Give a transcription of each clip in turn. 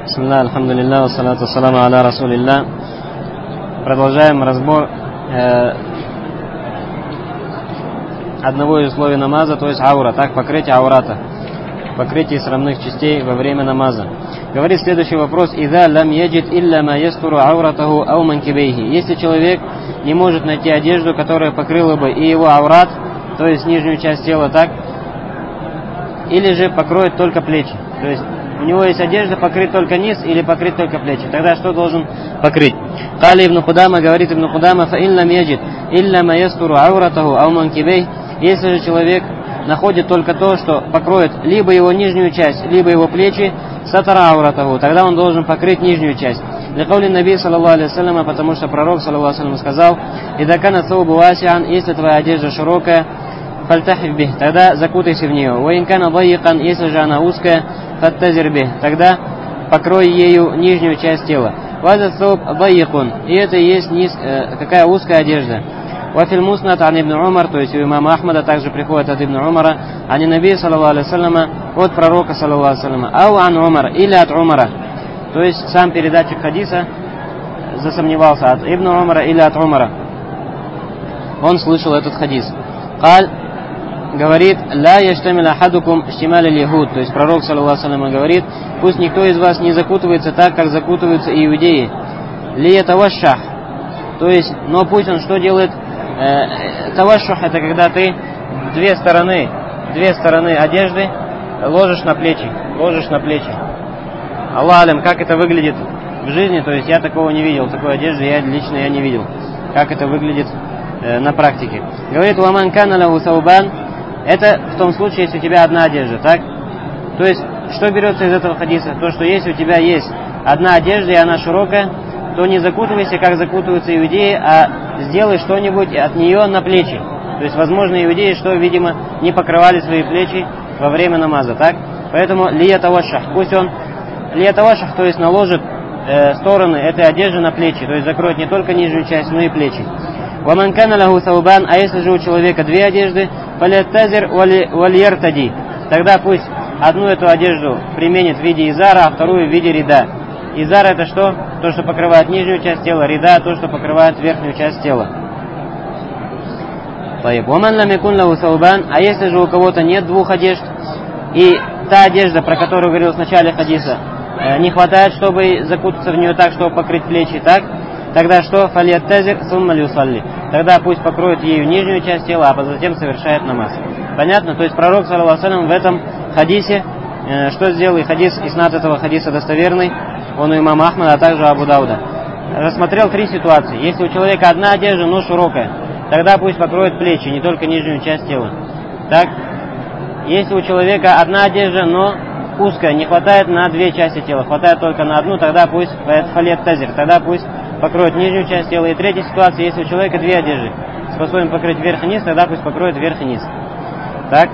Бисмилlah, альхамдулилля, вассалату вассаламу аля расулилля. Продолжаем разбор одного из условий намаза, то есть аура, так, покрытие аурата, покрытие срамных частей во время намаза. Говорит следующий вопрос: «Иза лам яджид илля ма ястуру ауратаху ау манкибейхи». Если человек не может найти одежду, которая покрыла бы и его аурат, то есть нижнюю часть тела, так, или же покроет только плечи, то есть у него есть одежда, покрыть только низ или покрыть только плечи, тогда что должен покрыть? Кали ибн Худама, говорит ибн Худама, фа ин лам яджид илля ма ястуру ауратаху ау манкибейхи. Если же человек находит только то, что покроет либо его нижнюю часть, либо его плечи, сатара ауратаху, тогда он должен покрыть нижнюю часть. Ликаули наби саллаллаху алейхи вассаляма, потому что пророк саллаллаху алейхи вассалям сказал: «Ида кана саубу васиан», если твоя одежда широкая, фальтахиф бих, тогда закутайся в нее. Уин кана дайикан, если же она узкая, фаттазир бих, тогда покрой ею нижнюю часть тела. Ваза сауб дайикун, и это и есть какая узкая одежда. Вафиль муснат ан ибн Умар, то есть у имама Ахмада также приходит от ибн Умара, ани наби саллаллаху алейхи вассаляма, от пророка саллаллаху алейхи вассаляма, ау ан Умар, или от Умара. То есть сам передатчик хадиса засомневался, от ибн Умара или от Умара. Он слышал этот хадис. Каль, говорит, ла яштамил ахадукум штималь аль-яхуд, то есть пророк саллаллаху алейхи вассалям говорит: пусть никто из вас не закутывается так, как закутываются иудеи. Ли тавашшах, то есть, но пусть он что делает? Тавашшах — это когда ты две стороны одежды ложишь на плечи. Аллах алям, как это выглядит в жизни, то есть я такого не видел, такой одежды я лично не видел, как это выглядит на практике. Говорит: «Ваман кана лаху саубан», это в том случае, если у тебя одна одежда, так? То есть, что берется из этого хадиса? То, что если у тебя есть одна одежда и она широкая, то не закутывайся, как закутываются иудеи, а сделай что-нибудь от нее на плечи. То есть, возможно, иудеи, что, видимо, не покрывали свои плечи во время намаза, так? Поэтому лия тавашах, пусть он лия тавашах, то есть наложит стороны этой одежды на плечи, то есть закроет не только нижнюю часть, но и плечи. «Ваман кана лаху саубан», а если же у человека две одежды, «фалиаттазир вальяртади», тогда пусть одну эту одежду применит в виде изара, а вторую в виде рида. Изар — это что? То, что покрывает нижнюю часть тела, рида — то, что покрывает верхнюю часть тела. «Ваман лам якун лаху саубан», а если же у кого-то нет двух одежд, и та одежда, про которую говорил в начале хадиса, не хватает, чтобы закутаться в нее так, чтобы покрыть плечи, так? Тогда что? Фалиаттазир сумма люсалли. Тогда пусть покроет ею нижнюю часть тела, а затем совершает намаз. Понятно? То есть пророк саллаллаху алейхи вассалям в этом хадисе что сделал? И хадис, иснад этого хадиса достоверный, он у имама Ахмада, а также у Абу Дауда. Рассмотрел три ситуации. Если у человека одна одежда, но широкая, тогда пусть покроет плечи, не только нижнюю часть тела. Так? Если у человека одна одежда, но узкая, не хватает на две части тела, хватает только на одну, тогда пусть фалиаттазир, тогда пусть покроет нижнюю часть тела. И третья ситуация, если у человека две одежды, способен покрыть верх и низ, тогда пусть покроет верх и низ. Так?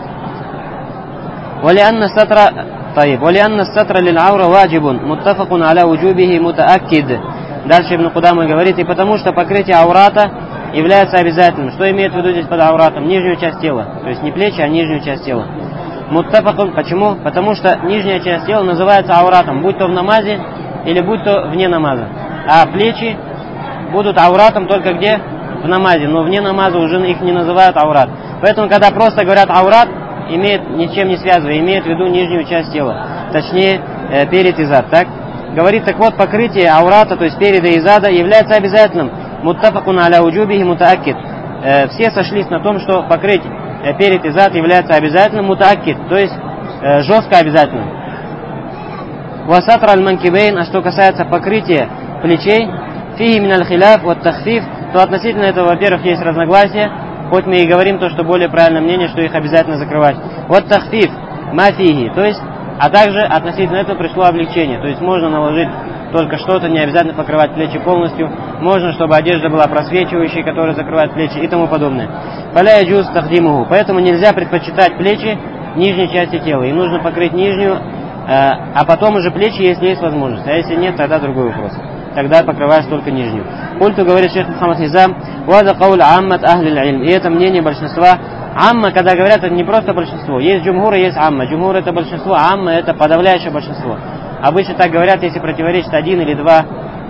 ولأن الستر للعورة واجب متفق على وجوبه متأكد. Дальше Ибн Кудама говорит: и потому что покрытие аурата является обязательным. Что имеет в виду здесь под ауратом? Нижнюю часть тела. То есть не плечи, а нижнюю часть тела. Муттафакун. Почему? Потому что нижняя часть тела называется ауратом, будь то в намазе или будь то вне намаза. А плечи будут ауратом только где? В намазе. Но вне намаза уже их не называют аурат. Поэтому, когда просто говорят аурат, имеет, ничем не связывая, имеет в виду нижнюю часть тела. Точнее, перед и зад. Так? Говорит, так вот, покрытие аурата, то есть переда и зада, является обязательным. Муттафакун аля уджубихи мутааккид. Все сошлись на том, что покрыть перед и зад является обязательным, мутааккид, то есть жестко обязательным. Васатр аль-манкибейн, а что касается покрытия плечей, фиги мин аль-хиляф вот тахфиф, то относительно этого, во-первых, есть разногласия, хоть мы и говорим то, что более правильное мнение, что их обязательно закрывать. Вот тахфиф, мафиги, то есть, а также относительно этого пришло облегчение, то есть можно наложить только что-то, не обязательно покрывать плечи полностью, можно, чтобы одежда была просвечивающей, которая закрывает плечи и тому подобное. Фаля яджуз тахдимуху, поэтому нельзя предпочитать плечи нижней части тела, и нужно покрыть нижнюю, а потом уже плечи, если есть возможность, а если нет, тогда другой вопрос. Тогда покрываешь только нижнюю. Культу, говорит шейх Мухаммад Низам, «Вада кауль аммат ахлил илм». И это мнение большинства. Амма, когда говорят, это не просто большинство. Есть джумхур и есть амма. Джумхур — это большинство, а амма — это подавляющее большинство. Обычно так говорят, если противоречит один или два.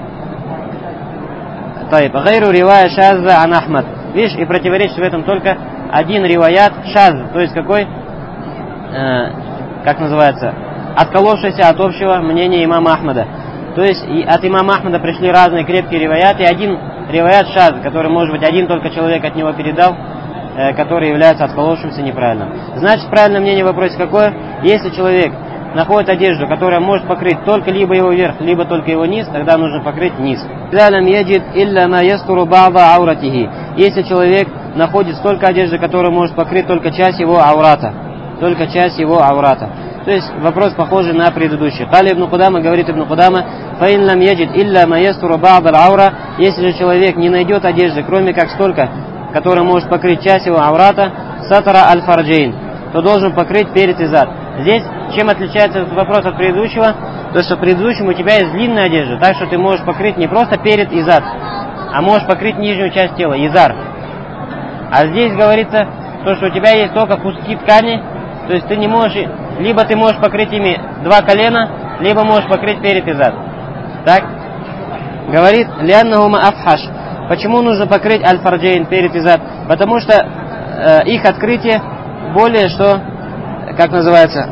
Гайру ривая шазза ан Ахмад. Видишь, и противоречит в этом только один риваят шаз, то есть какой, как называется, отколовшийся от общего мнения имама Ахмада. То есть от имама Ахмада пришли разные крепкие риваяты, и один риваят шаз, который, может быть, один только человек от него передал, который является отколовшимся неправильным. Значит, правильное мнение в вопросе какое? Если человек находит одежду, которая может покрыть только либо его верх, либо только его низ, тогда нужно покрыть низ. Если человек находит столько одежды, которая может покрыть только часть его аурата. Только часть его аурата. То есть вопрос похожий на предыдущий. Кали ибн Кудама, говорит ибн Кудама, фаин лам яджид илля ма ястуру ба'д аль-аура. Если же человек не найдет одежды, кроме как столько, которая может покрыть часть его аурата, сатара аль-фарджейн, то должен покрыть перед и зад. Здесь чем отличается этот вопрос от предыдущего? То, что в предыдущем у тебя есть длинная одежда, так что ты можешь покрыть не просто перед и зад, а можешь покрыть нижнюю часть тела, изар. А здесь говорится, то, что у тебя есть только куски ткани, то есть ты не можешь, либо ты можешь покрыть ими два колена, либо можешь покрыть перед и зад. Так? Говорит, лианнахума афхаш. Почему нужно покрыть аль-фарджейн перед и зад? Потому что их открытие более что, как называется,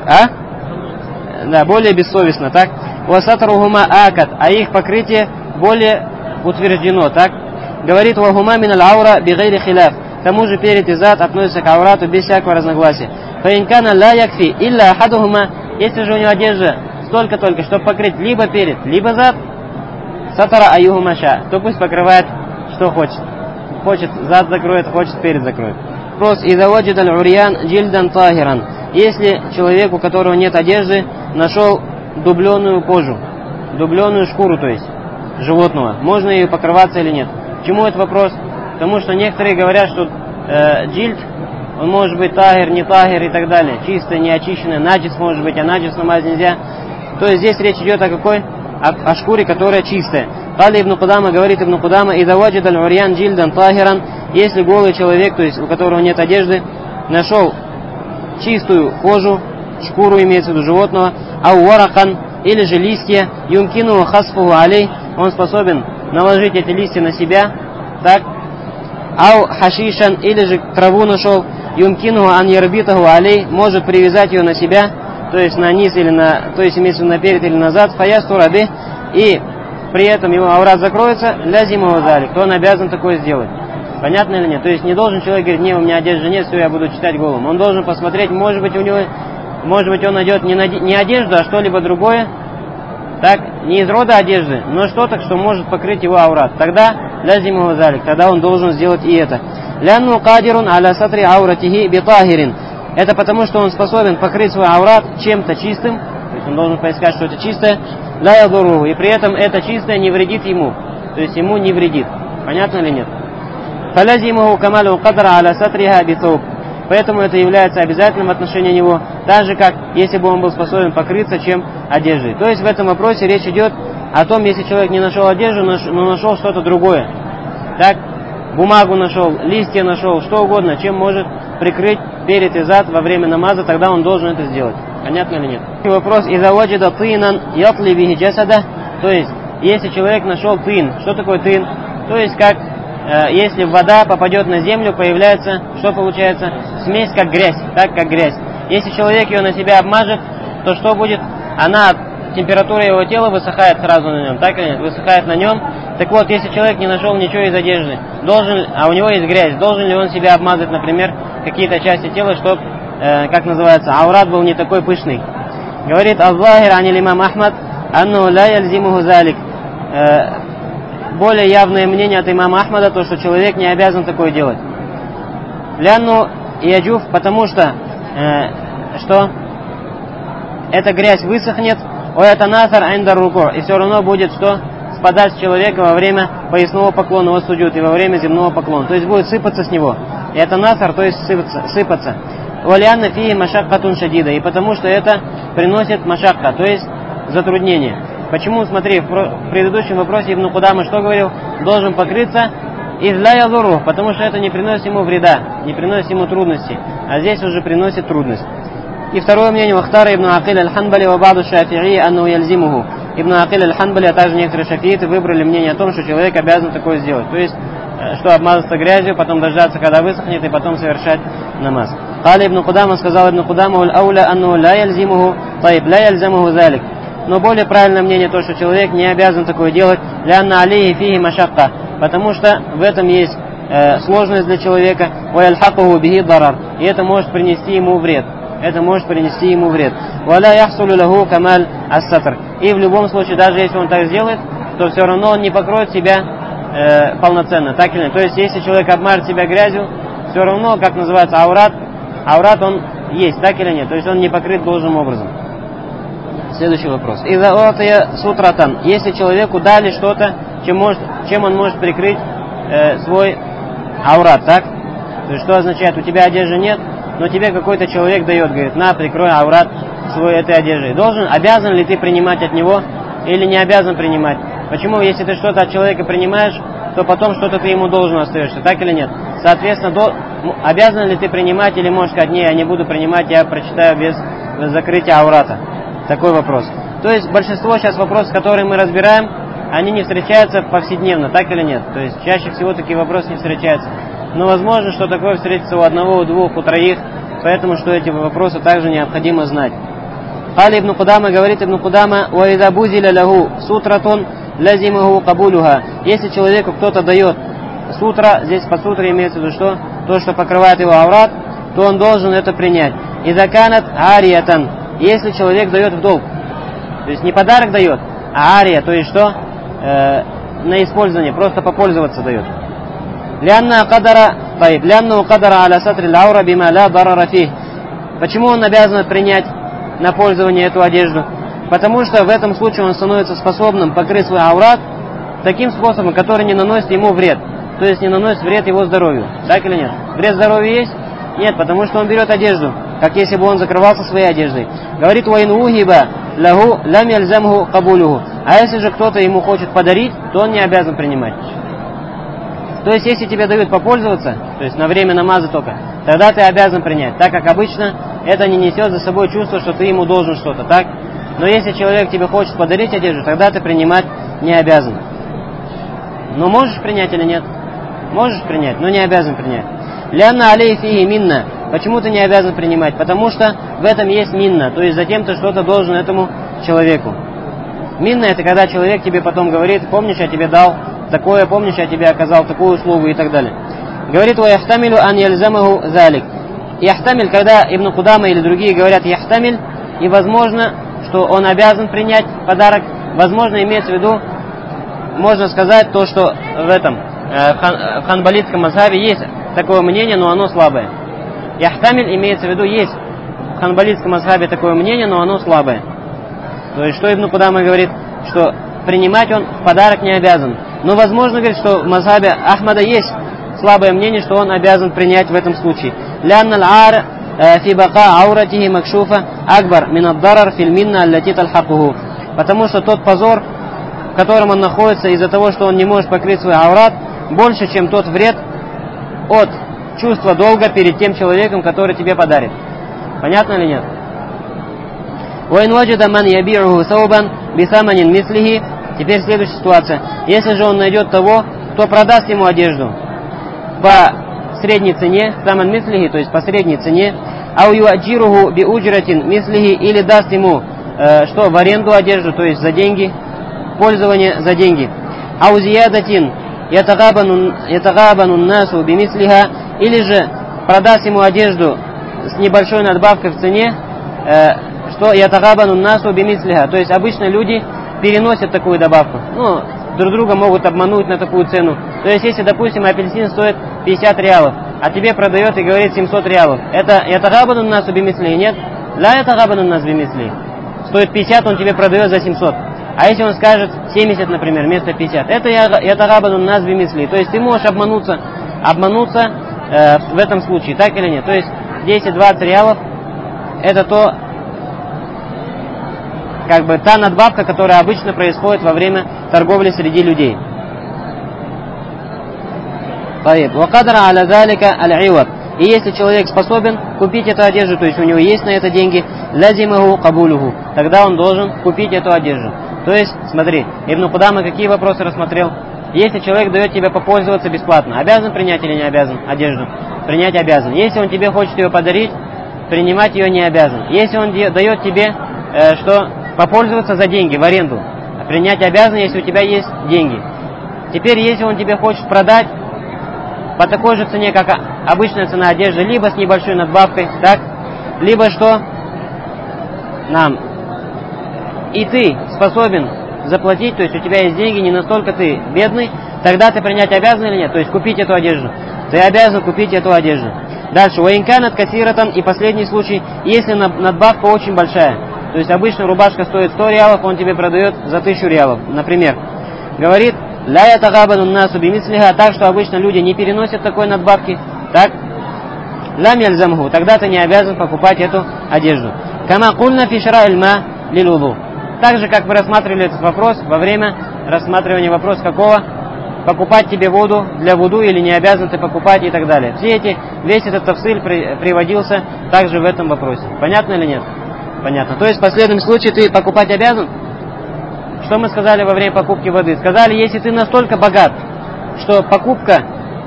да, более бессовестно, так? Васатругума акад, а их покрытие более утверждено, так? Говорит, вагума мин аль-аура бигайри хиляф. К тому же перед и зад относятся к аурату без всякого разногласия. Фаинкана ла якфи илля ахадухума, если же у него одежда столько-только, чтобы покрыть либо перед, либо зад, сатара аюхума ша, то пусть покрывает, что хочет. Хочет зад закроет, хочет перед закроет. Вопрос, иза ваджид аль-урьян джильдан тахиран. Если человек, у которого нет одежды, нашел дубленую кожу, дубленую шкуру, то есть, животного, можно ее покрываться или нет? Почему этот вопрос? Потому что некоторые говорят, что джильд, он может быть тахир, не тахир и так далее, чистое, не очищенное, наджис может быть, а наджис намазать нельзя. То есть здесь речь идет о какой? О шкуре, которая чистая. Кали ибн Кудама, говорит ибн Кудама, «Иза ваджид аль-урьян джильдан тахиран», если голый человек, то есть у которого нет одежды, нашел чистую кожу, шкуру имеется в виду животного, ау варакан, или же листья, юмкину хасфуху алей, он способен наложить эти листья на себя, так, ау хашишан, или же траву нашел, юмкину ан ярбитаху алей, может привязать ее на себя, то есть на низ или на, то есть имеется наперед или назад, фаястураби, и при этом его аурат закроется, лязиму залик, то он обязан такое сделать. Понятно или нет? То есть не должен человек говорить, не, у меня одежды нет, все, я буду читать голым. Он должен посмотреть, может быть, у него, может быть, он найдет не одежду, а что-либо другое, так, не из рода одежды, но что-то, что может покрыть его аурат. Тогда лязиму залик, тогда он должен сделать и это. Лянну кадирун аля сатри ауратихи битахирин. Это потому, что он способен покрыть свой аурат чем-то чистым, то есть он должен поискать, что это чистое, ла ядуру, и при этом это чистое не вредит ему, то есть ему не вредит. Понятно или нет? Фалязимуху камалу кадра аля сатриха битоуб. Поэтому это является обязательным в отношении него, так же, как если бы он был способен покрыться чем одеждой. То есть в этом вопросе речь идет о том, если человек не нашел одежду, но нашел что-то другое. Так, бумагу нашел, листья нашел, что угодно, чем может прикрыть перед и зад во время намаза, тогда он должен это сделать. Понятно или нет? И вопрос, иза ваджида тынан ятли бихи джасада, то есть, если человек нашел тын, что такое тын? То есть, как если вода попадет на землю, появляется, что получается? Смесь как грязь, так как грязь. Если человек ее на себя обмажет, то что будет? Она, температура его тела высыхает сразу на нем, так или нет? Высыхает на нем. Так вот, если человек не нашел ничего из одежды, а у него есть грязь, должен ли он себя обмазать, например, какие-то части тела, чтобы, как называется, аурат был не такой пышный? Говорит Аль-Захир анил имам Ахмад, анну ла яльзимуху залик. Более явное мнение от имама Ахмада, то, что человек не обязан такое делать. Лянну яджуф, потому что, что эта грязь высохнет, это насар айндар руку, и все равно будет что? Спадать с человека во время поясного поклона, его суджуд, и во время земного поклона. То есть будет сыпаться с него. И это насар, то есть сыпаться. Валианна фии машаккатун шадида, и потому что это приносит машакка, то есть затруднение. Почему, смотри, в предыдущем вопросе Ибн Кудама что говорил? Должен покрыться из-ля язуру, потому что это не приносит ему вреда, не приносит ему трудностей. А здесь уже приносит трудность. И второе мнение, вахтара ибн Акиль аль-Ханбали ва ба'ду шафи'и анну ялзимуху. Ибн Акиль аль-Ханбали, а также некоторые шафииты выбрали мнение о том, что человек обязан такое сделать. То есть, что обмазаться грязью, потом дождаться, когда высохнет, и потом совершать намаз. Кали ибн Кудама, сказал ибн Кудама, уль-ауля анну ла ялзимуху, таиб ла ялзамуху залик. Но более правильное мнение то, что человек не обязан такое делать, лянна алейхи фихи машакка, потому что в этом есть сложность для человека, ва ялхакуху бихи дарар, и это может принести ему вред. Это может принести ему вред. Валя яхсулю лаху камаль ас-сатр. И в любом случае, даже если он так сделает, то все равно он не покроет себя полноценно, так или нет. То есть, если человек обмажет себя грязью, все равно, как называется, аурат он есть, так или нет. То есть, он не покрыт должным образом. Следующий вопрос. Иза отая сутратан. Если человеку дали что-то, чем он может прикрыть свой аурат, так? То есть, что означает, у тебя одежды нет, но тебе какой-то человек дает, говорит, на, прикрой аурат свой этой одеждой. Обязан ли ты принимать от него или не обязан принимать? Почему, если ты что-то от человека принимаешь, то потом что-то ты ему должен остаешься, так или нет? Соответственно, обязан ли ты принимать или можешь сказать, не, я не буду принимать, я прочитаю без закрытия аурата. Такой вопрос. То есть большинство сейчас вопросов, которые мы разбираем, они не встречаются повседневно, так или нет? То есть чаще всего такие вопросы не встречаются. Но возможно, что такое встретится у одного, у двух, у троих, поэтому что эти вопросы также необходимо знать. Хали ибн Кудама, говорит ибн Кудама, «Уайда бузиля лаху сутратун лазимаху кабулюха». Если человеку кто-то дает сутра, здесь под сутрой имеется в виду что? То, что покрывает его аурат, то он должен это принять. «Иза канат ариятан». Если человек дает в долг, то есть не подарок дает, а ария, то есть что? На использование, просто попользоваться дает. Почему он обязан принять на пользование эту одежду? Потому что в этом случае он становится способным покрыть свой аурат таким способом, который не наносит ему вред. То есть не наносит вред его здоровью. Так или нет? Вред здоровью есть? Нет, потому что он берет одежду, как если бы он закрывался своей одеждой. Говорит, «Ваин ухиба лаху лам ялзамху кабулюху». А если же кто-то ему хочет подарить, то он не обязан принимать. То есть, если тебе дают попользоваться, то есть на время намаза только, тогда ты обязан принять, так как обычно это не несет за собой чувство, что ты ему должен что-то, так? Но если человек тебе хочет подарить одежду, тогда ты принимать не обязан. Но можешь принять или нет? Можешь принять, но не обязан принять. Лянна алей фиги минна. Почему ты не обязан принимать? Потому что в этом есть минна, то есть затем ты что-то должен этому человеку. Минна — это когда человек тебе потом говорит, помнишь, я тебе дал такое, помнишь, я тебе оказал такую услугу и так далее. Говорит, «Яхтамилю ан ялзамаху залик». Яхтамиль, когда Ибн Кудама или другие говорят яхтамиль, и возможно, что он обязан принять подарок, возможно, имеется в виду, можно сказать то, что в этом, в ханбалитском мазхабе есть такое мнение, но оно слабое. Яхтамиль имеется в виду, есть в ханбалитском мазхабе такое мнение, но оно слабое. То есть, что Ибн Кудама говорит, что принимать он в подарок не обязан. Но возможно, говорит, что в мазхабе Ахмада есть слабое мнение, что он обязан принять в этом случае. «Лянна аль-ар фи бака ауратихи макшуфа акбар мин ад-дарар фил минна аллати талхакуху». Потому что тот позор, в котором он находится из-за того, что он не может покрыть свой аурат, больше, чем тот вред от чувства долга перед тем человеком, который тебе подарит. Понятно или нет? وَإِنْ وَجَدَ مَنْ يَبِيعُهُ ثَوْبًا بِثَمَنٍ مِثْلِهِ. Теперь следующая ситуация. Если же он найдет того, кто продаст ему одежду по средней цене, саман мислихи, то есть по средней цене, ау юаджируху би уджратин мислихи, или даст ему что, в аренду одежду, то есть за деньги, пользование за деньги. Ау зиядатин ятагабану насу би мислиха, или же продаст ему одежду с небольшой надбавкой в цене, что ятагабану насу би мислиха, то есть обычно люди переносят такую добавку. Ну, друг друга могут обмануть на такую цену. То есть, если, допустим, апельсин стоит 50 реалов, а тебе продает и говорит 700 реалов, это ятагабану насу би мисли, нет? Ла ятагабану нас би мисли. Стоит 50, он тебе продает за 700. А если он скажет 70, например, вместо 50, это ятагабану нас би мисли. То есть, ты можешь обмануться в этом случае, так или нет? То есть, 10-20 реалов, это то, как бы та надбавка, которая обычно происходит во время торговли среди людей. И если человек способен купить эту одежду, то есть у него есть на это деньги, лазимаху кабулюху, тогда он должен купить эту одежду. То есть, смотри, Ибн Кудама какие вопросы рассмотрел? Если человек дает тебе попользоваться бесплатно, обязан принять или не обязан одежду? Принять обязан. Если он тебе хочет ее подарить, принимать ее не обязан. Если он дает тебе что попользоваться за деньги, в аренду, принять обязан, если у тебя есть деньги. Теперь, если он тебе хочет продать по такой же цене, как обычная цена одежды, либо с небольшой надбавкой, так, либо что и ты способен заплатить, то есть у тебя есть деньги, не настолько ты бедный, тогда ты принять обязан или нет, то есть купить эту одежду. Ты обязан купить эту одежду. Дальше, ваинканат касиратан, и последний случай, если надбавка очень большая, то есть обычно рубашка стоит 100 реалов, он тебе продает за 1000 реалов, например. Говорит, ля ятагабану насу бимислиха, так что обычно люди не переносят такой надбавки, так? Лам яльзамху, тогда ты не обязан покупать эту одежду. Кама кульна фи шара ильма лилуду. Так же, как мы рассматривали этот вопрос во время рассматривания вопроса какого? Покупать тебе воду для вуду или не обязан ты покупать и так далее. Весь этот тафсиль приводился также в этом вопросе. Понятно или нет? Понятно. То есть в последнем случае ты покупать обязан? Что мы сказали во время покупки воды? Сказали, если ты настолько богат, что покупка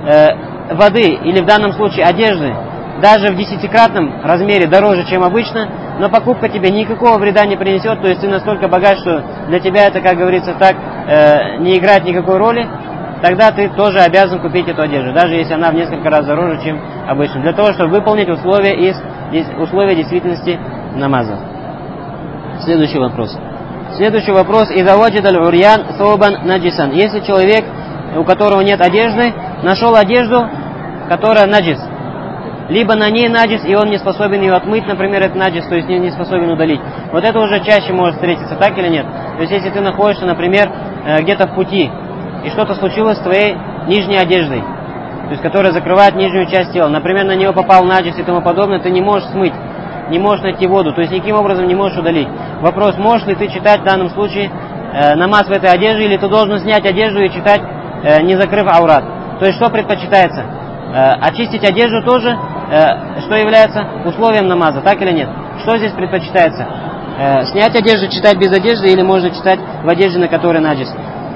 воды или в данном случае одежды даже в 10-кратном размере дороже, чем обычно, но покупка тебе никакого вреда не принесет, то есть ты настолько богат, что для тебя это, как говорится так, не играет никакой роли, тогда ты тоже обязан купить эту одежду, даже если она в несколько раз дороже, чем обычно, для того, чтобы выполнить условия действительности намаза. Следующий вопрос. «Иза ваджид аль-урьян собан наджисан». Если человек, у которого нет одежды, нашел одежду, которая наджис, либо на ней наджис, и он не способен ее отмыть, например, это наджис, то есть не способен удалить. Вот это уже чаще может встретиться, так или нет? То есть если ты находишься, например, где-то в пути, и что-то случилось с твоей нижней одеждой, то есть которая закрывает нижнюю часть тела, например, на нее попал наджис и тому подобное, ты не можешь смыть, не можешь найти воду, то есть никаким образом не можешь удалить. Вопрос, можешь ли ты читать в данном случае намаз в этой одежде, или ты должен снять одежду и читать, не закрыв аурат. То есть что предпочитается? Очистить одежду тоже, что является условием намаза, так или нет? Что здесь предпочитается? Снять одежду, читать без одежды, или можно читать в одежде, на которой наджис?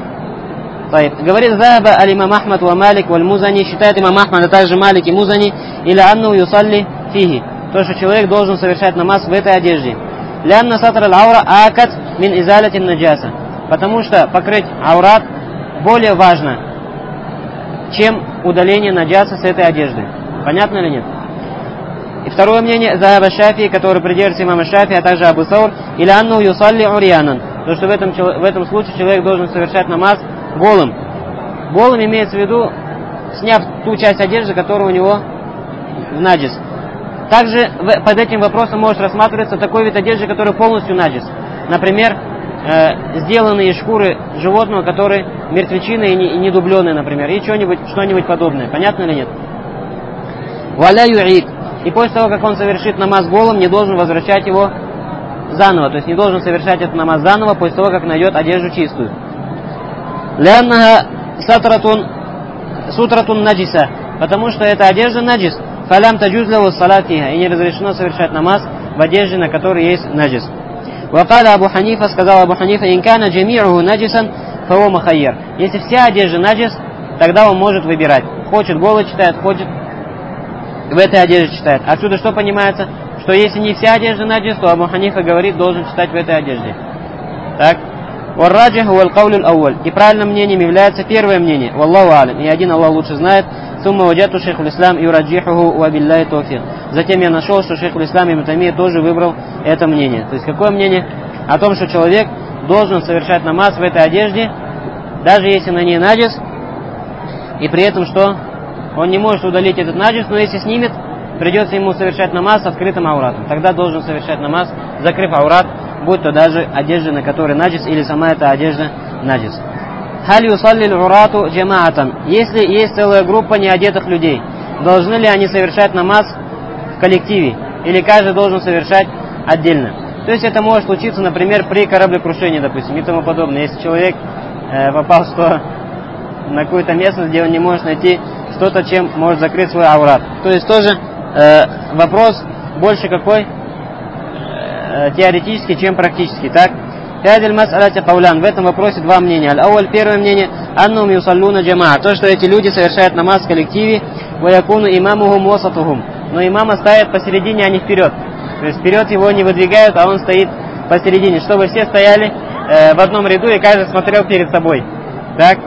Говорит, захаба аль-имам Ахмад ва Малик валь Музани, считает имам Ахмад, а также Малик и Музани, или анну юсалли фихи, то, что человек должен совершать намаз в этой одежде. Лянна сатр аль-аура акат мин изалятин наджаса, потому что покрыть аурат более важно, чем удаление наджаса с этой одежды. Понятно или нет? И второе мнение, захаба Шафии, который придерживается имама Шафии, а также Абу Саур, или анну юсалли урьянан, то, что в этом случае человек должен совершать намаз голым. Голым имеется в виду, сняв ту часть одежды, которая у него в наджис. Также под этим вопросом может рассматриваться такой вид одежды, который полностью наджис. Например, сделанные из шкуры животного, которые мертвечины и не дубленые, например, и что-нибудь подобное. Понятно или нет? Валя юид. И после того, как он совершит намаз голым, не должен возвращать его заново. То есть не должен совершать этот намаз заново после того, как найдет одежду чистую. Ляннаха сутратун наджиса. Потому что эта одежда наджис. Фалям таджузляву салатиха. И не разрешено совершать намаз в одежде, на которой есть наджис. Вакаля Абу Ханифа, сказал Абу Ханифа, инкана джами'уху наджисан фаво махайер. Если вся одежда наджис, тогда он может выбирать. Хочет голый читает, хочет в этой одежде читает. Отсюда что понимается? Что если не вся одежда наджис, то Абу Ханифа говорит, должен читать в этой одежде. Так. Варраджих валь каулюл ауаль. И правильным мнением является первое мнение. Валлаху алим. И один Аллах лучше знает. Сумма ваджату шейхул ислам юраджихуху ва биллахи тауфик. Затем я нашел, что шейхул ислам Ибн Таймия тоже выбрал это мнение. То есть какое мнение? О том, что человек должен совершать намаз в этой одежде, даже если на ней наджис, и при этом что? Он не может удалить этот наджис, но если снимет, придется ему совершать намаз с открытым ауратом. Тогда должен совершать намаз, закрыв аурат, будь то даже одежда, на которой наджис, или сама эта одежда наджис. Халь юсалли аль-урату джамаатан. Если есть целая группа неодетых людей, должны ли они совершать намаз в коллективе, или каждый должен совершать отдельно? То есть это может случиться, например, при кораблекрушении, допустим, и тому подобное. Если человек попал на какую-то местность, где он не может найти что-то, чем может закрыть свой аурат. То есть тоже вопрос больше какой? Теоретический, чем практический, так? В этом вопросе два мнения. Первое мнение, аннум юсаллуна джамаа, то, что эти люди совершают намаз в коллективе, ваякуну имамухум васатухум, но имама ставят посередине, а не вперед. То есть вперед его не выдвигают, а он стоит посередине, чтобы все стояли в одном ряду и каждый смотрел перед собой. Так?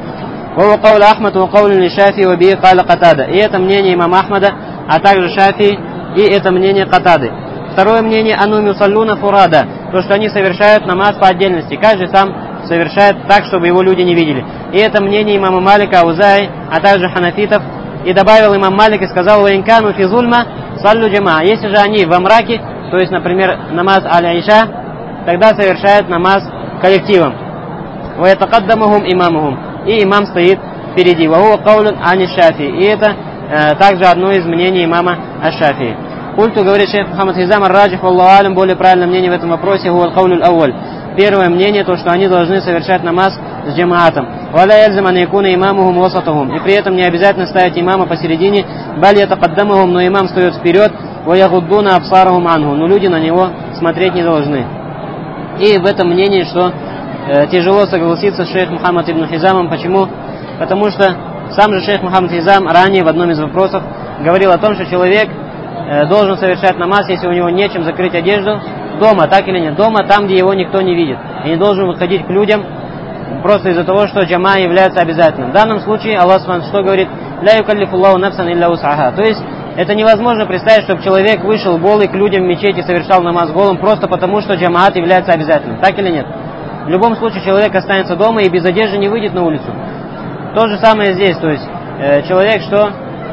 И это мнение имама Ахмада, а также Шафи, и это мнение Катады. Второе мнение, анум юсаллуна фурада, то, что они совершают намаз по отдельности. Каждый сам совершает так, чтобы его люди не видели. И это мнение имама Малика, Аузаи, а также ханафитов. И добавил имам Малик и сказал: «Ваинкану физульма саллу джама». Если же они во мраке, то есть, например, намаз аль-Иша, тогда совершают намаз коллективом. «Ваятакаддамахум имамухум». И имам стоит впереди. «Вахуа каулун ани Шафи». И это также одно из мнений имама Аш-Шафи. Культу, говорит шейх Мухаммад Хизам ар-Раджих, Аллаху алям, более правильное мнение в этом вопросе, хуа аль-каулю аль-авваль. Первое мнение, то, что они должны совершать намаз с джамаатом. «Валя яльзам ан якуна имамухум васатахум». И при этом не обязательно ставить имама посередине. «Баль ятакаддамахум», но имам стоит вперед. «Ва ягуддуна абсарахум анху». Но люди на него смотреть не должны. И в этом мнении, что тяжело согласиться с шейх Мухаммад ибн Хизамом. Почему? Потому что сам же шейх Мухаммад Хизам ранее в одном из вопросов говорил о том, что человек должен совершать намаз, если у него нечем закрыть одежду, дома, так или нет? Дома, там, где его никто не видит. И не должен выходить к людям просто из-за того, что джама является обязательным. В данном случае Аллах Субхану что говорит? «Ля юкаллифуллаху нафсан илля усаха». То есть это невозможно представить, чтобы человек вышел голый к людям в мечеть и совершал намаз голым просто потому, что джамаат является обязательным. Так или нет? В любом случае человек останется дома и без одежды не выйдет на улицу. То же самое здесь. То есть человек что?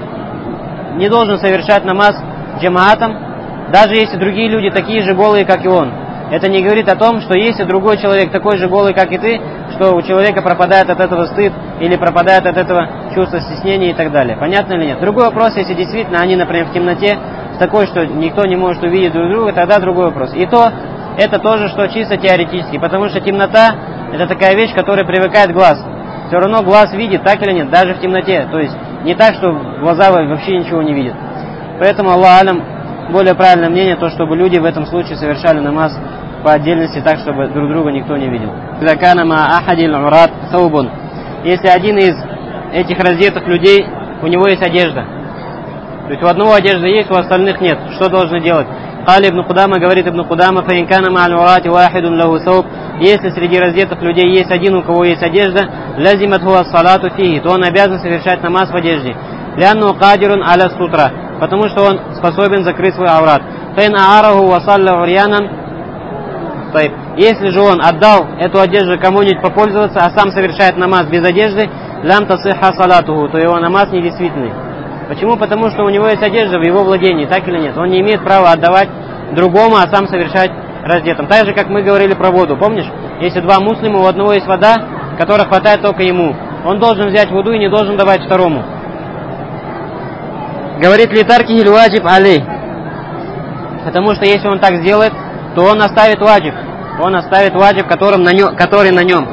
Не должен совершать намаз джамаатом, даже если другие люди такие же голые, как и он. Это не говорит о том, что если другой человек такой же голый, как и ты, что у человека пропадает от этого стыд или пропадает от этого чувство стеснения и так далее. Понятно или нет? Другой вопрос, если действительно они, например, в темноте, в такой, что никто не может увидеть друг друга, тогда другой вопрос. И то, это тоже, что чисто теоретически, потому что темнота – это такая вещь, которая привыкает глаз. Все равно глаз видит, так или нет, даже в темноте. То есть не так, что глаза вообще ничего не видят. Поэтому Аллах алям, более правильное мнение, то, чтобы люди в этом случае совершали намаз по отдельности, так, чтобы друг друга никто не видел. Если один из этих раздетых людей, у него есть одежда, то есть у одного одежда есть, у остальных нет, что должны делать? Кали ибн Кудама, говорит ибн Кудама, если среди раздетых людей есть один, у кого есть одежда, то он обязан совершать намаз в одежде. Потому что он способен закрыть свой аврат. Если же он отдал эту одежду кому-нибудь попользоваться, а сам совершает намаз без одежды, то его намаз недействительный. Почему? Потому что у него есть одежда в его владении, так или нет? Он не имеет права отдавать другому, а сам совершать раздетым. Так же, как мы говорили про воду, помнишь? Если два муслима, у одного есть вода, которой хватает только ему. Он должен взять воду и не должен давать второму. Говорит литарки или ваджиб алей. Потому что если он так сделает, то он оставит ваджиб. Он оставит ваджиб, который на нем.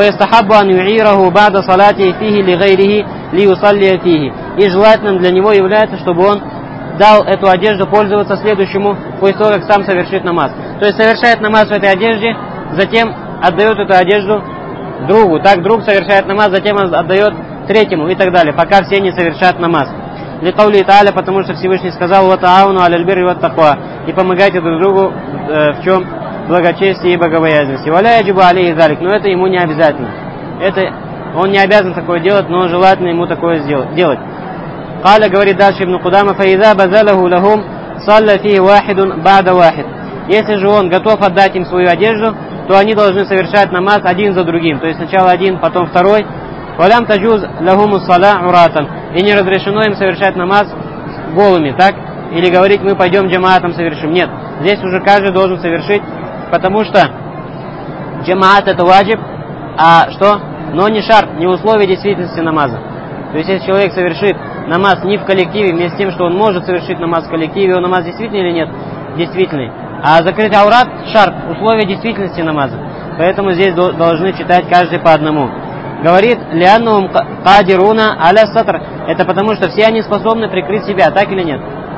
И желательным для него является, чтобы он дал эту одежду пользоваться следующему, после того, как сам совершит намаз. То есть совершает намаз в этой одежде, затем отдает эту одежду другу. Так друг совершает намаз, затем отдает третьему и так далее, пока все не совершат намаз. Ликаули Тааля, потому что Всевышний сказал: «Ватаауну аля аль-бирри ват-таква», и помогайте друг другу в чем? Благочестие и богобоязненности. Валя яджибу алейхи залик, но это ему не обязательно. Это он не обязан такое делать, но желательно ему такое делать. Каля, говорит дальше ибн Кудама, фаиза базалаху лахум салла фи вахидун бада вахид. Если же он готов отдать им свою одежду, то они должны совершать намаз один за другим. То есть сначала один, потом второй. Валям таджуз лахуму салла уратан. И не разрешено им совершать намаз голыми, так? Или говорить: мы пойдем джамаатом совершим. Нет, здесь уже каждый должен совершить, потому что джамаат это ваджиб, а что? Но не шарт, не условие действительности намаза. То есть если человек совершит намаз не в коллективе, вместе с тем, что он может совершить намаз в коллективе, он намаз действительный или нет? Действительный. А закрыть аурат шарт, условие действительности намаза. Поэтому здесь должны читать каждый по одному. Говорит: лианнахум кадируна аля сатр. Это потому, что все они способны прикрыть себя, так или нет?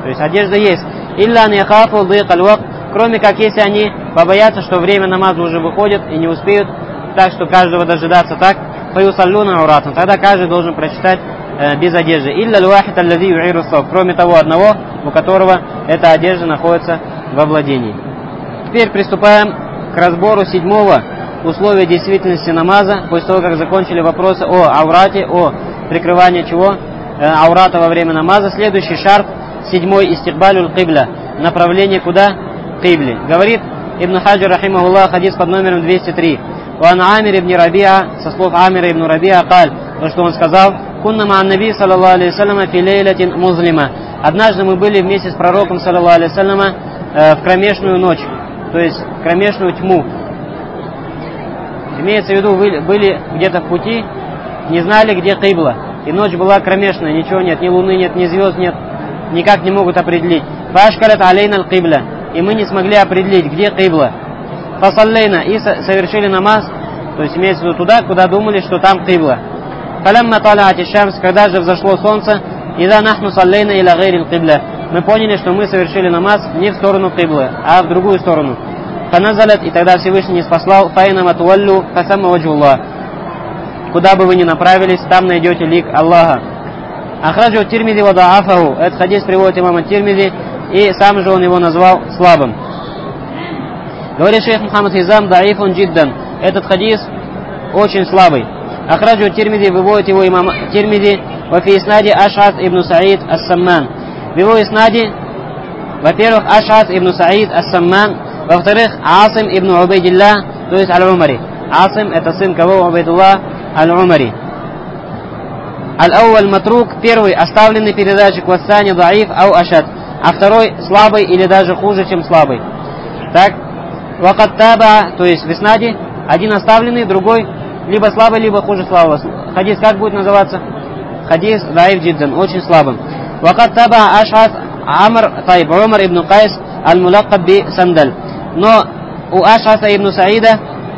То есть одежда есть. Илля ан яхафу дык аль-вак, кроме как если они побоятся, что время намаза уже выходит и не успеют, так что каждого дожидаться так, фаюсаллюна ауратан, тогда каждый должен прочитать без одежды. Илля аль-вахид аль-лади ю'иру саук, кроме того одного, у которого эта одежда находится во владении. Теперь приступаем к разбору 7-го условия действительности намаза, после того, как закончили вопросы о аурате, о прикрывании чего? Аурата во время намаза. Следующий шарт, 7-й, истикбалюль кибля, направление куда? Кибли. Говорит Ибн Хаджар, рахимахуллах, хадис под номером 203. Ван Амир ибн Рабиа, со слов Амира ибн Рабиа, каль, то, что он сказал, кунна ма'ан наби, саллаллаху алейхи вассаляма, фи лейлатин музлима. Однажды мы были вместе с пророком, саллаллаху алейхи вассаляма, в кромешную ночь, то есть кромешную тьму. Имеется в виду, были где-то в пути, не знали, где кибла. И ночь была кромешная, ничего нет, ни луны нет, ни звезд нет, никак не могут определить. Фашкалят алейна аль-кибля. И мы не смогли определить, где кибла. Фасаллейна. И совершили намаз, то есть имеется в виду туда, куда думали, что там кибла. Фалямма талаати шамс, когда же взошло солнце, ида нахну саллейна иля гайри аль-кибля. Мы поняли, что мы совершили намаз не в сторону киблы, а в другую сторону. Фаназалят, и тогда Всевышний спаслал, файна матуаллю фасамма ваджуллах. Куда бы вы ни направились, там найдете лик Аллаха. Ахраджу Тирмизи ва даафаху. Этот хадис приводит имам Тирмизи, и сам же он его назвал слабым. Говорит шейх Мухаммад Хизам, даифун джиддан. Этот хадис очень слабый. Ахраджу Тирмизи, выводит его имам Тирмизи, ва фи иснади Аш'ас ибн Саид ас-Самман. В его иснаде, во-первых, Аш'ас ибн Саид ас-Самман, во-вторых, Асим ибн Убайдилла, то есть Аль-Умари. Асим это сын кого? Убайдулла Аль-Умари. Аль-Ауаль матрук, первый оставленный передатчик, вассани даиф ау ашад, а второй слабый или даже хуже, чем слабый. Так, вакат таба, то есть в иснаде, один оставленный, другой либо слабый, либо хуже слабого. Хадис как будет называться? Хадис даиф джиддан, очень слабым. Вакат таба ашад Умар ибн Кайс аль-мулаккаб би Сандаль. Но у Аш'аса ибн Саида,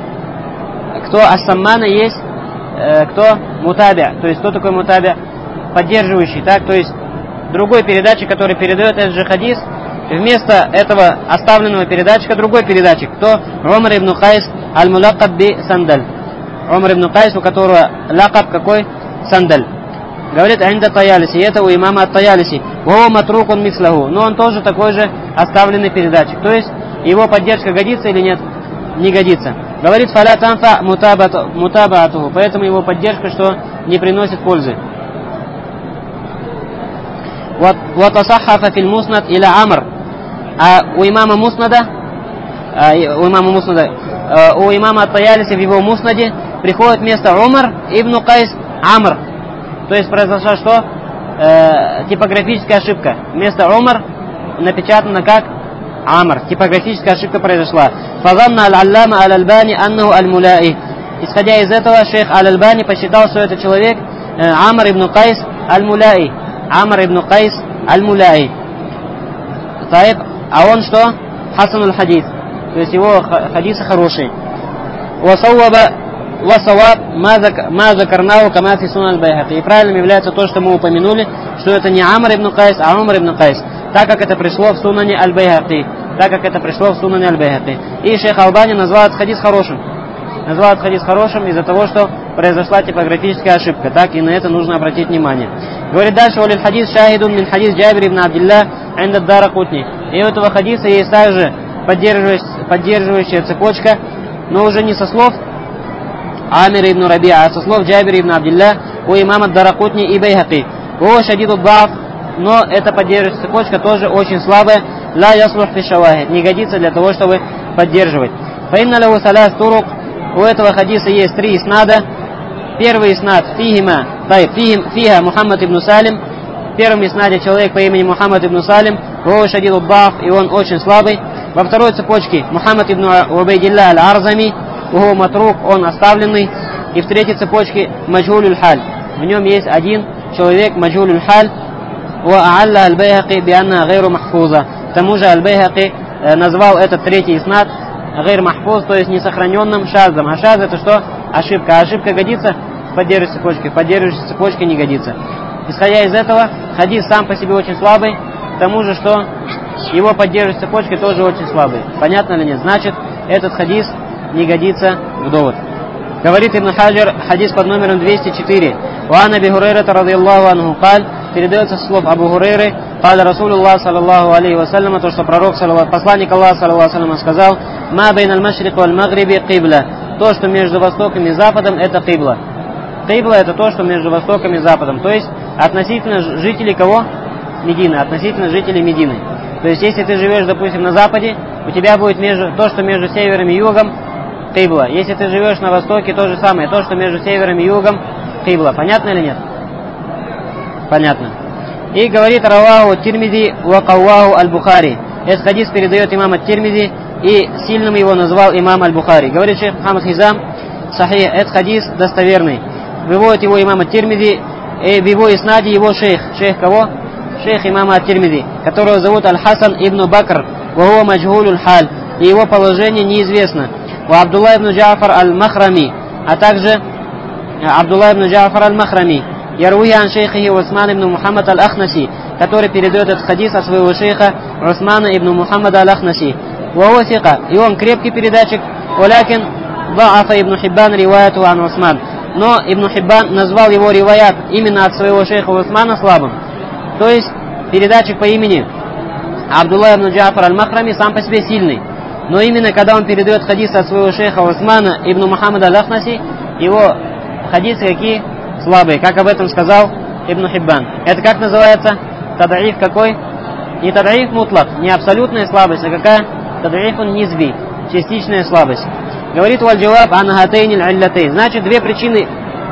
кто ас-Саммана, есть кто мутаби. То есть кто такой мутаби? Поддерживающий. Так, то есть другой передатчик, который передает этот же хадис, вместо этого оставленного передатчика другой передатчик. Кто? Умар ибн Кайс аль-мулаккаб би Сандаль. Умар ибн Кайс, у которого лакаб какой? Сандаль. Говорит, «Инда Таялиси», это у имама Ат-Таялиси. «Вова матрукун мислаху», но он тоже такой же оставленный передатчик. То есть его поддержка годится или нет? Не годится. Говорит, «Фаля танфа мутабаатуху», поэтому его поддержка что? Не приносит пользы. «Ватасахафа фил муснад иля Амр». А у имама Муснада, у имама Ат-Таялиси в его Муснаде приходит вместо Умар ибн Кайс Амр. То есть произошла что? Типографическая ошибка. Вместо Умар напечатано как Амр. Типографическая ошибка произошла. Фазанна аль-аллама аль-Альбани аннаху аль-мулаи. Исходя из этого, шейх аль-Альбани посчитал, что это человек Амр ибн Кайс аль-Мулаи. Амр ибн Кайс аль-Мулаи. А он что? Хасан аль-Хадис. То есть его хадисы хорошие. Васаваб ма закарнау кама фи сунан аль-Байхаки. И правильным является то, что мы упомянули, что это не Амр ибн Кайс, а Умар ибн Кайс, так как это пришло в сунане аль-Байхаки. И шейх Албани назвал этот хадис хорошим. Из-за того, что произошла типографическая ошибка. Так, и на это нужно обратить внимание. Говорит дальше, «Валил хадис шахидун мин хадис Джабир ибн Абдилля инда ад-Даракутни». И у этого хадиса есть также поддерживающая цепочка, но уже не со слов Амир ибн Рабиа, а со слов Джабир ибн Абдилля у имама ад-Даракутни и Байхаки. О шадиду даф, но эта поддерживающая цепочка тоже очень слабая. Ла яслух фи шавахид, не годится для того, чтобы поддерживать. Фаинна лаху салас турук, у этого хадиса есть 3 иснада. Первый иснад фиха Мухаммад ибн Салим. В первом иснаде человек по имени Мухаммад ибн Салим, о шадиду даф, и он очень слабый. Во второй цепочке Мухаммад ибн Убайдилля аль-Арзами, о матрук, он оставленный. И в третьей цепочке Маджхулюль халь, в нем есть один человек Маджхулюль халь. وأعلّ البيهقي بأنها غير محفوظة. К тому же Аль-Байхаки назвал этот третий иснад гайр махфуз, то есть несохраненным шазом. А шаз это что? Ошибка. А ошибка годится в поддерживающей цепочке? В поддерживающей цепочке не годится. Исходя из этого, хадис сам по себе очень слабый, к тому же, что его поддерживает цепочкой тоже очень слабый. Понятно ли нет? Значит, этот хадис не годится в довод. Говорит Ибн Хаджар, хадис под номером 204. «Ва ан Аби Хурайрата радийаллаху анху каль», передается со слов Абу Хурайры, «Каля Расулуллах саллаллаху алейхи вассалям», то, что пророк, посланник Аллаха саллаллаху алейхи вассалям сказал, «Ма бейн аль-машрик валь-магриби кибла», то, что между востоком и западом, это кибла. Кибла — это то, что между востоком и западом, то есть относительно жителей кого? Медины, относительно жителей Медины. То есть, если ты живешь, допустим, на западе, у тебя будет то, что между севером и югом, кибла. Если ты живешь на востоке, то же самое, то, что между севером и югом, кибла. Понятно или нет? Понятно. И говорит раваху Тирмизи ва кавваху аль-Бухари. Этот хадис передает имам ат-Тирмизи, и сильным его назвал имам аль-Бухари. Говорит шейх Мухаммад Хизам, сахих, этот хадис достоверный. Выводит его имам ат-Тирмизи, и в его иснаде его шейх. Шейх кого? Шейх имама ат-Тирмизи, которого зовут Аль-Хасан ибн Бакр, вахуа маджхулюль халь, и его положение неизвестно. Ва Абдулла ибн Джафар аль-Махрами, а также Абдулла ибн Джафар аль-Махрами, яруи ан шейхихи Усман ибн Мухаммад аль-Ахнаси, который передает этот хадис от своего шейха Усмана ибн Мухаммада аль-Ахнаси. Ва сика, и он крепкий передатчик, валякин да'афа ибн Хиббан риваяту ан Усман. Но Ибн Хиббан назвал его риваят именно от своего шейха Усмана слабым. То есть передатчик по имени Абдулла ибн Джафар аль-Махрами сам по себе сильный. Но именно когда он передает хадис от своего шейха Усмана ибн Мухаммада аль-Ахнаси, его хадисы какие? Слабые, как об этом сказал Ибн Хиббан. Это как называется? Тадаиф какой? Не тадаиф мутлак, не абсолютная слабость, а какая? Тадаифун низби, частичная слабость. Говорит валь-джаваб ан хатейни аль-иллатейн. Значит, две причины,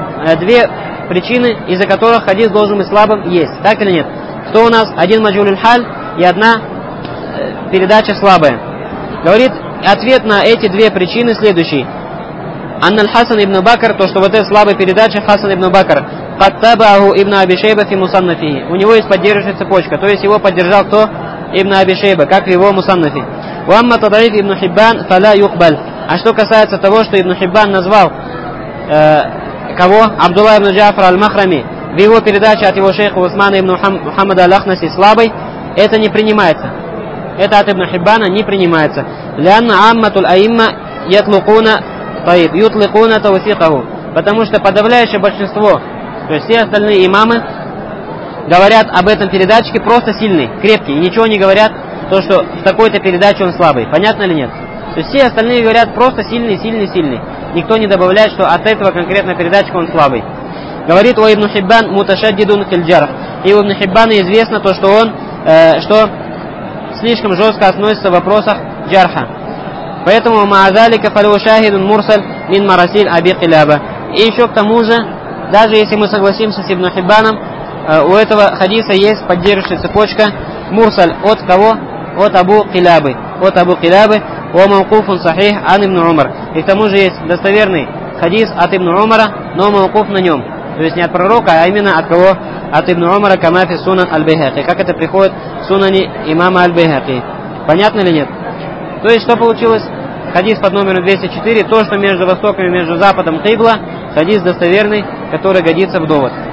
из-за которых хадис должен быть слабым, есть. Так или нет? Кто у нас? Один маджхулюль халь и одна передача слабая. Говорит, ответ на эти две причины следующий. Анна Хасан ибн Бакр, то, что вот эта слабая передача Хасан ибн Бакр, каттабаху ибн Аби Шейба фи мусаннафи. У него есть поддерживающая цепочка, то есть его поддержал кто? Ибн Аби Шейба, как в его мусаннафи. Уамма тадаиф ибн Хиббан фаля юхбаль. А что касается того, что Ибн Хиббан назвал кого? Абдулла ибн Джафар аль-Махрами в его передаче от его шейха Усмана ибн Мухаммада аль-Ахнаси слабый, это не принимается. Это от Ибн Хиббана не принимается. Лянна амматуль аимма ютликуна тавсикаху. Потому что подавляющее большинство, то есть все остальные имамы, говорят об этом передатчике просто сильный, крепкий, и ничего не говорят, то, что в такой-то передаче он слабый. Понятно или нет? То есть все остальные говорят просто сильный, сильный, сильный. Никто не добавляет, что от этого конкретно передатчика он слабый. Говорит о Ибн Хиббан муташаддидун фил джарх. И у Ибн Хиббана известно то, что он слишком жестко относится в вопросах джарха. Поэтому ма'азалика фалу шахидун мурсаль мин марасиль аби Килаба. И еще к тому же, даже если мы согласимся с Ибн Хиббаном, у этого хадиса есть поддерживающая цепочка мурсаль от кого? От Абу Килабы. От Абу Килабы. О мауқуфун сахих ан Ибн Умар. И к тому же есть достоверный хадис от Ибн Умара, но мауқуф на нем. То есть не от пророка, а именно от кого? От Ибн Умара камафи сунан аль-Байхақи. Как это приходит в сунане имама аль-Байхақи. Понятно или нет? То есть что получилось? Хадис под номером 204. То, что между востоком и между западом кибла. Хадис достоверный, который годится в довод.